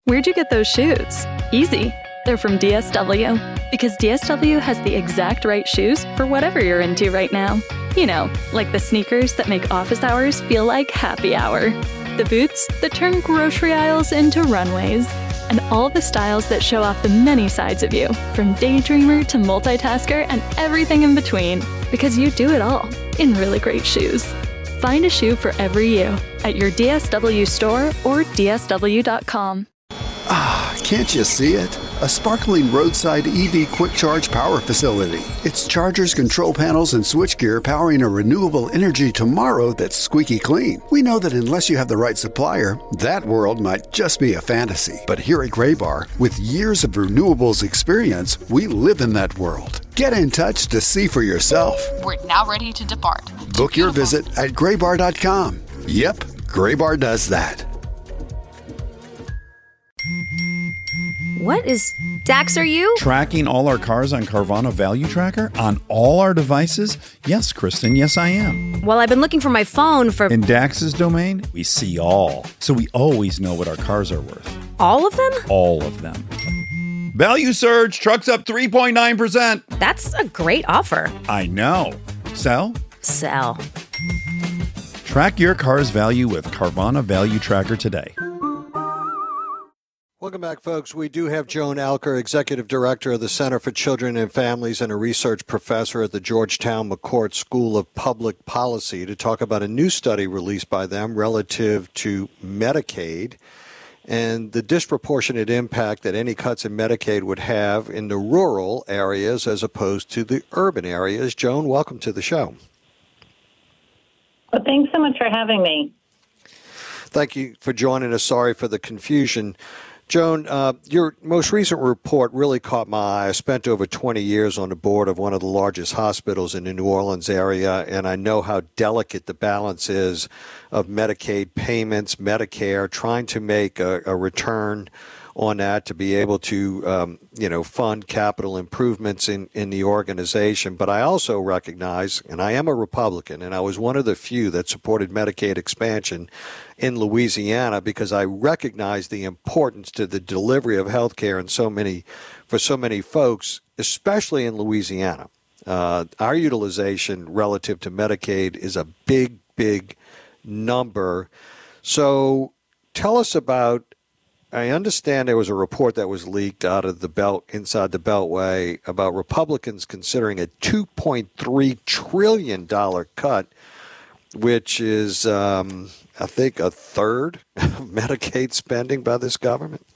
Where'd you get those shoes? Easy. They're from DSW. Because DSW has the exact right shoes for whatever you're into right now. You know, like the sneakers that make office hours feel like happy hour. The boots that turn grocery aisles into runways. And all the styles that show off the many sides of you, from daydreamer to multitasker and everything in between. Because you do it all in really great shoes. Find a shoe for every you at your DSW store or DSW.com. Ah, can't you see it? A sparkling roadside EV quick charge power facility. It's chargers, control panels, and switchgear powering a renewable energy tomorrow that's squeaky clean. We know that unless you have the right supplier, that world might just be a fantasy. But here at Graybar, with years of renewables experience, we live in that world. Get in touch to see for yourself. We're now ready to depart. Book your visit at graybar.com. Yep, Graybar does that. What is... Dax, are you? Tracking all our cars on Carvana Value Tracker on all our devices? Yes, Kristen, yes I am. Well, I've been looking for my phone for... In Dax's domain, we see all. So we always know what our cars are worth. All of them? All of them. Value surge, trucks up 3.9%. That's a great offer. I know. Sell? Sell. Track your car's value with Carvana Value Tracker today. Welcome back, folks. We do have Joan Alker, Executive Director of the Center for Children and Families and a research professor at the Georgetown McCourt School of Public Policy, to talk about a new study released by them relative to Medicaid and the disproportionate impact that any cuts in Medicaid would have in the rural areas as opposed to the urban areas. Joan, welcome to the show. Well, thanks so much for having me. Thank you for joining us. Sorry for the confusion. Joan, your most recent report really caught my eye. I spent over 20 years on the board of one of the largest hospitals in the New Orleans area, and I know how delicate the balance is of Medicaid payments, Medicare, trying to make a return on that to be able to, fund capital improvements in the organization. But I also recognize, and I am a Republican, and I was one of the few that supported Medicaid expansion in Louisiana because I recognize the importance to the delivery of health care for so many folks, especially in Louisiana. Our utilization relative to Medicaid is a big, big number. So tell us about, I understand there was a report that was leaked out of inside the Beltway about Republicans considering a $2.3 trillion cut, which is, I think, a third of Medicaid spending by this government.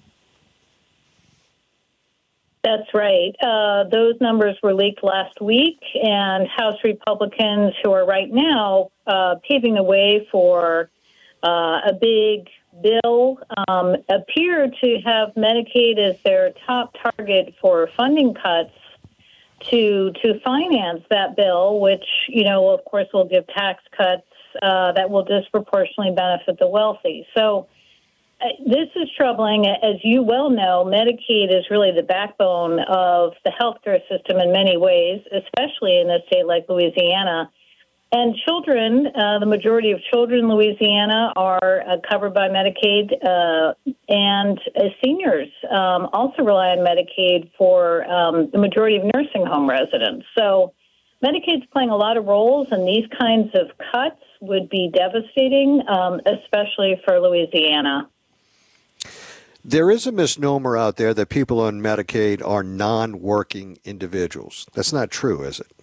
That's right. Those numbers were leaked last week, and House Republicans, who are right now paving the way for a big bill, appear to have Medicaid as their top target for funding cuts to finance that bill, which, of course, will give tax cuts that will disproportionately benefit the wealthy. So this is troubling. As you well know, Medicaid is really the backbone of the healthcare system in many ways, especially in a state like Louisiana. And children, the majority of children in Louisiana are covered by Medicaid, and seniors also rely on Medicaid for the majority of nursing home residents. So Medicaid's playing a lot of roles, and these kinds of cuts would be devastating, especially for Louisiana. There is a misnomer out there that people on Medicaid are non-working individuals. That's not true, is it?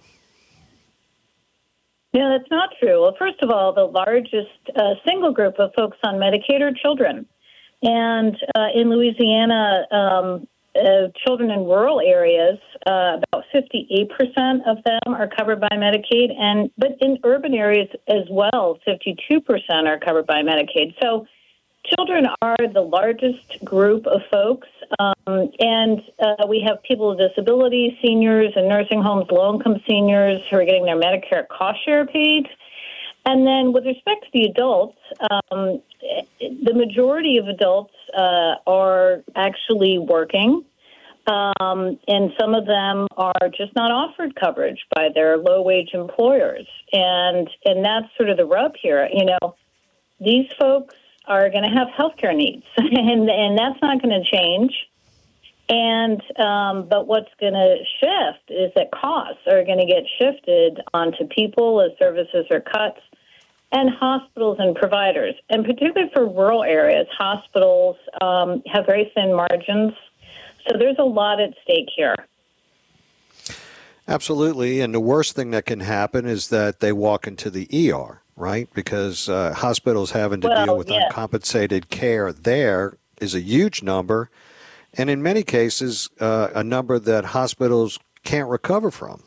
No, that's not true. Well, first of all, the largest single group of folks on Medicaid are children. And in Louisiana, children in rural areas, about 58% of them are covered by Medicaid. But in urban areas as well, 52% are covered by Medicaid. So children are the largest group of folks. And we have people with disabilities, seniors in nursing homes, low-income seniors who are getting their Medicare cost share paid. And then with respect to the adults, the majority of adults are actually working, and some of them are just not offered coverage by their low-wage employers. And that's sort of the rub here. These folks are going to have healthcare needs, and that's not going to change. And but what's going to shift is that costs are going to get shifted onto people as services are cut, and hospitals and providers. And particularly for rural areas, hospitals have very thin margins. So there's a lot at stake here. Absolutely. And the worst thing that can happen is that they walk into the ER, right? Because hospitals having to deal with uncompensated care there is a huge number. And in many cases, a number that hospitals can't recover from.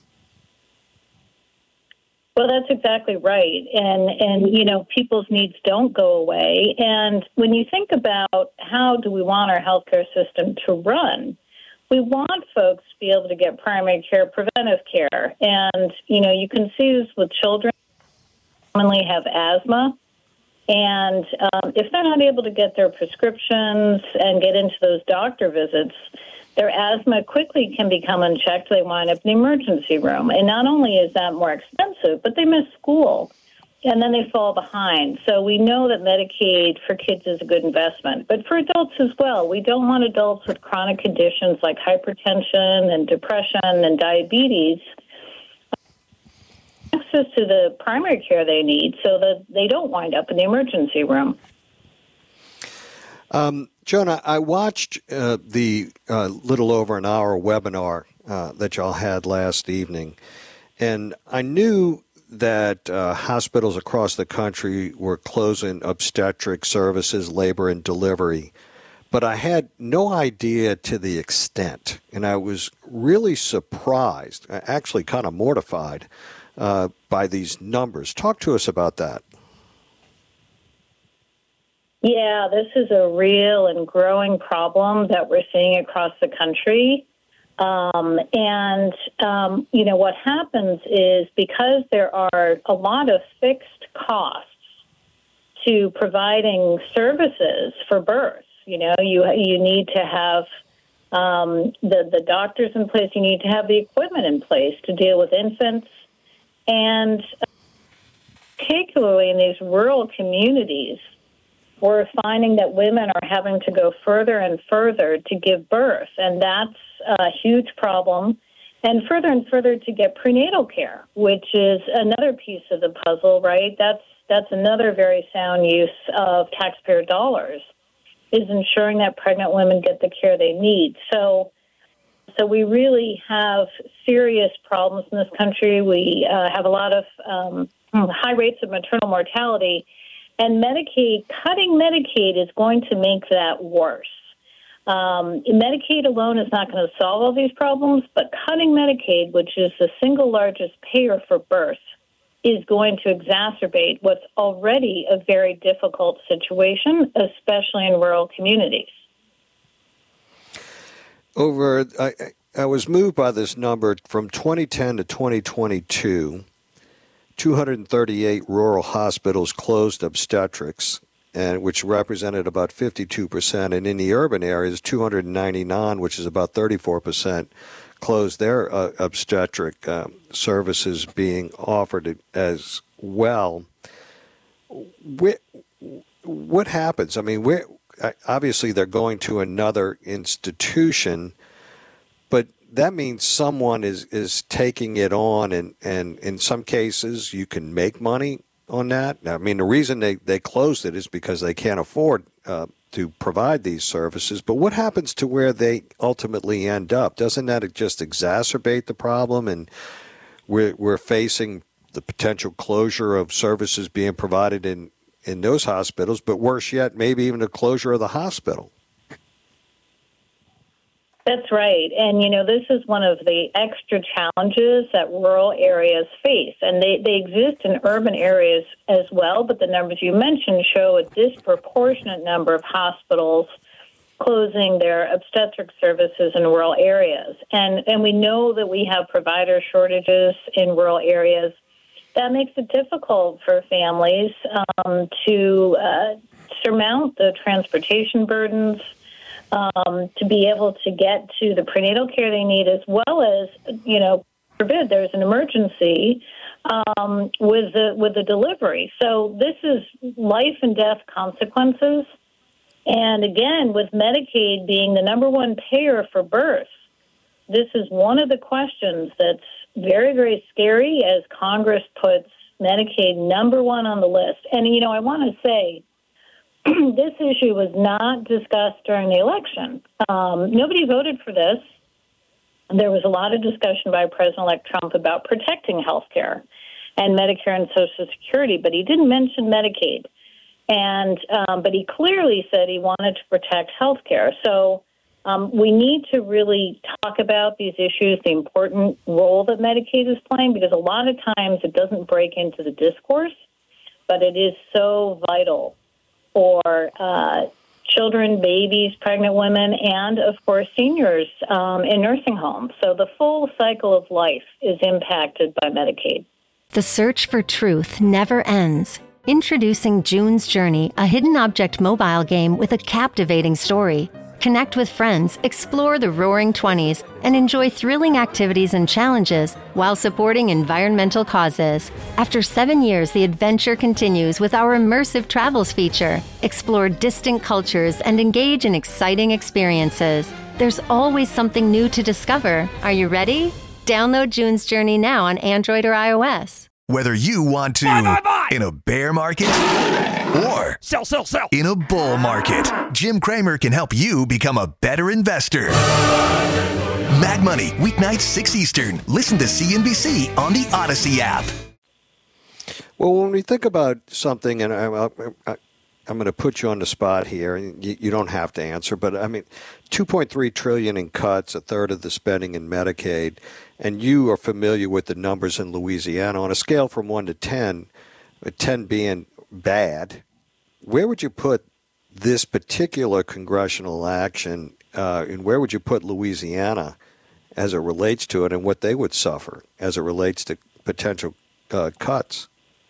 Well, that's exactly right. And you know, people's needs don't go away. And when you think about how do we want our healthcare system to run, we want folks to be able to get primary care, preventive care. And, you know, you can see this with children who commonly have asthma. And if they're not able to get their prescriptions and get into those doctor visits, their asthma quickly can become unchecked. They wind up in the emergency room. And not only is that more expensive, but they miss school. And then they fall behind. So we know that Medicaid for kids is a good investment. But for adults as well, we don't want adults with chronic conditions like hypertension and depression and diabetes access to the primary care they need so that they don't wind up in the emergency room. Jonah, I watched the little over an hour webinar that y'all had last evening, and I knew that hospitals across the country were closing obstetric services, labor, and delivery, but I had no idea to the extent, and I was really surprised, actually kind of mortified by these numbers. Talk to us about that. Yeah, this is a real and growing problem that we're seeing across the country. You know, what happens is because there are a lot of fixed costs to providing services for birth, you know, you need to have the doctors in place, you need to have the equipment in place to deal with infants. And particularly in these rural communities, we're finding that women are having to go further and further to give birth, and that's a huge problem. And further to get prenatal care, which is another piece of the puzzle, right? That's another very sound use of taxpayer dollars, is ensuring that pregnant women get the care they need. So we really have serious problems in this country. We have a lot of high rates of maternal mortality. And cutting Medicaid is going to make that worse. Medicaid alone is not going to solve all these problems, but cutting Medicaid, which is the single largest payer for birth, is going to exacerbate what's already a very difficult situation, especially in rural communities. I was moved by this number from 2010 to 2022. 238 rural hospitals closed obstetrics, and which represented about 52%. And in the urban areas, 299, which is about 34%, closed their obstetric services being offered as well. What happens? I mean, obviously they're going to another institution, but that means someone is taking it on, and in some cases you can make money on that. I mean, the reason they closed it is because they can't afford to provide these services. But what happens to where they ultimately end up? Doesn't that just exacerbate the problem? And we're facing the potential closure of services being provided in those hospitals, but worse yet, maybe even the closure of the hospital. That's right. And, you know, this is one of the extra challenges that rural areas face. And they exist in urban areas as well, but the numbers you mentioned show a disproportionate number of hospitals closing their obstetric services in rural areas. And we know that we have provider shortages in rural areas. That makes it difficult for families to surmount the transportation burdens, to be able to get to the prenatal care they need, as well as, you know, forbid there's an emergency with the delivery. So this is life and death consequences. And again, with Medicaid being the number one payer for birth, this is one of the questions that's very, very scary as Congress puts Medicaid number one on the list. And, I want to say this issue was not discussed during the election. Nobody voted for this. There was a lot of discussion by President-elect Trump about protecting health care and Medicare and Social Security, but he didn't mention Medicaid. And but he clearly said he wanted to protect health care. So we need to really talk about these issues, the important role that Medicaid is playing, because a lot of times it doesn't break into the discourse, but it is so vital for children, babies, pregnant women, and, of course, seniors in nursing homes. So the full cycle of life is impacted by Medicaid. The search for truth never ends. Introducing June's Journey, a hidden object mobile game with a captivating story. Connect with friends, explore the Roaring 20s, and enjoy thrilling activities and challenges while supporting environmental causes. After 7 years, the adventure continues with our immersive travels feature. Explore distant cultures and engage in exciting experiences. There's always something new to discover. Are you ready? Download June's Journey now on Android or iOS. Whether you want to buy. In a bear market or sell. In a bull market, Jim Cramer can help you become a better investor. Mad Money, weeknights 6 Eastern. Listen to CNBC on the Odyssey app. Well, when we think about something, and I'm going to put you on the spot here, and you don't have to answer, but I mean, $2.3 trillion in cuts, a third of the spending in Medicaid, and you are familiar with the numbers in Louisiana. On a scale from 1 to 10, 10 being bad, where would you put this particular congressional action, and where would you put Louisiana as it relates to it and what they would suffer as it relates to potential cuts?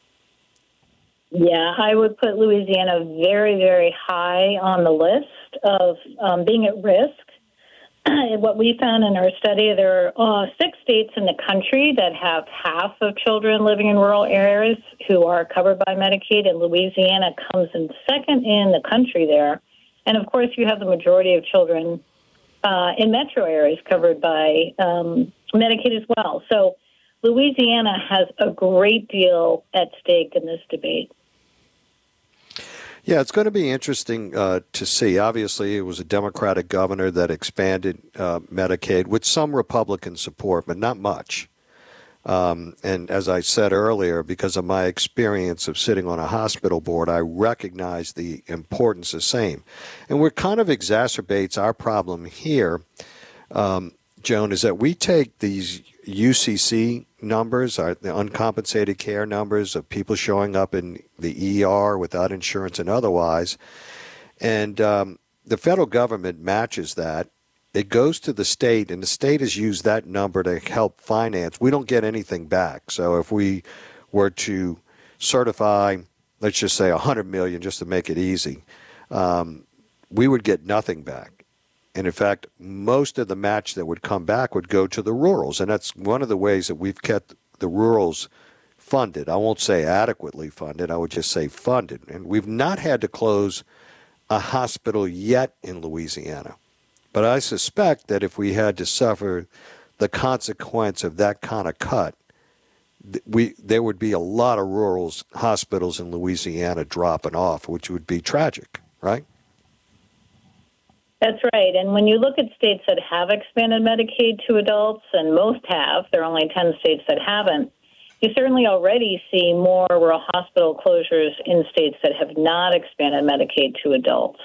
Yeah, I would put Louisiana very, very high on the list of being at risk. What we found in our study, there are 6 states in the country that have half of children living in rural areas who are covered by Medicaid, and Louisiana comes in second in the country there. And, of course, you have the majority of children in metro areas covered by Medicaid as well. So Louisiana has a great deal at stake in this debate. Yeah, it's going to be interesting to see. Obviously, it was a Democratic governor that expanded Medicaid with some Republican support, but not much. And as I said earlier, because of my experience of sitting on a hospital board, I recognize the importance the same. And what kind of exacerbates our problem here, Joan, is that we take these UCC numbers, the uncompensated care numbers of people showing up in the ER without insurance and otherwise, and the federal government matches that. It goes to the state, and the state has used that number to help finance. We don't get anything back. So if we were to certify, let's just say $100 million, just to make it easy, we would get nothing back. And in fact, most of the match that would come back would go to the rurals. And that's one of the ways that we've kept the rurals funded. I won't say adequately funded. I would just say funded. And we've not had to close a hospital yet in Louisiana. But I suspect that if we had to suffer the consequence of that kind of cut, there would be a lot of rural hospitals in Louisiana dropping off, which would be tragic, right? That's right. And when you look at states that have expanded Medicaid to adults, and most have, there are only 10 states that haven't, you certainly already see more rural hospital closures in states that have not expanded Medicaid to adults.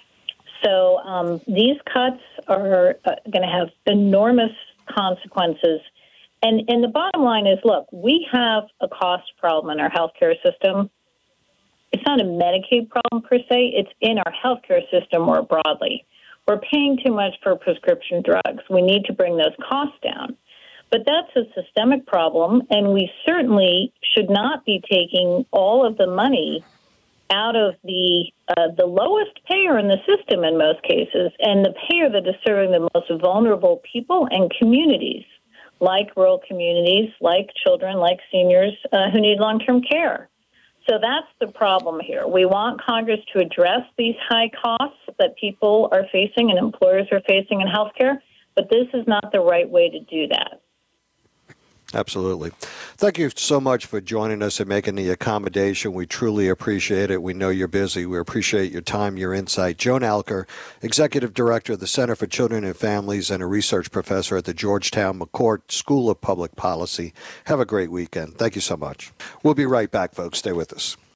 So these cuts are going to have enormous consequences. And the bottom line is, look, we have a cost problem in our healthcare system. It's not a Medicaid problem per se. It's in our healthcare system more broadly. We're paying too much for prescription drugs. We need to bring those costs down. But that's a systemic problem, and we certainly should not be taking all of the money out of the lowest payer in the system in most cases, and the payer that is serving the most vulnerable people and communities like rural communities, like children, like seniors who need long-term care. So that's the problem here. We want Congress to address these high costs that people are facing and employers are facing in healthcare, but this is not the right way to do that. Absolutely. Thank you so much for joining us and making the accommodation. We truly appreciate it. We know you're busy. We appreciate your time, your insight. Joan Alker, Executive Director of the Center for Children and Families and a research professor at the Georgetown McCourt School of Public Policy. Have a great weekend. Thank you so much. We'll be right back, folks. Stay with us.